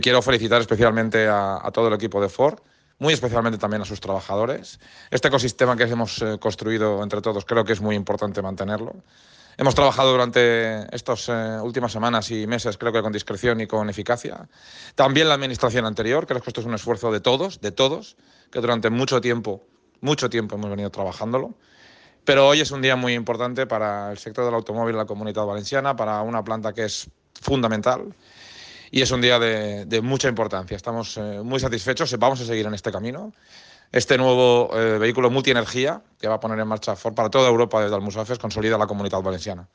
Quiero felicitar especialmente a todo el equipo de Ford, muy especialmente también a sus trabajadores. Este ecosistema que hemos construido entre todos creo que es muy importante mantenerlo. Hemos trabajado durante estas últimas semanas y meses, creo que con discreción y con eficacia. También la administración anterior, creo que esto es un esfuerzo de todos, que durante mucho tiempo hemos venido trabajándolo. Pero hoy es un día muy importante para el sector del automóvil en la Comunitat Valenciana, para una planta que es fundamental. Y es un día de mucha importancia. Estamos muy satisfechos, vamos a seguir en este camino. Este nuevo vehículo multienergía que va a poner en marcha Ford para toda Europa desde Almusafes consolida la Comunitat Valenciana.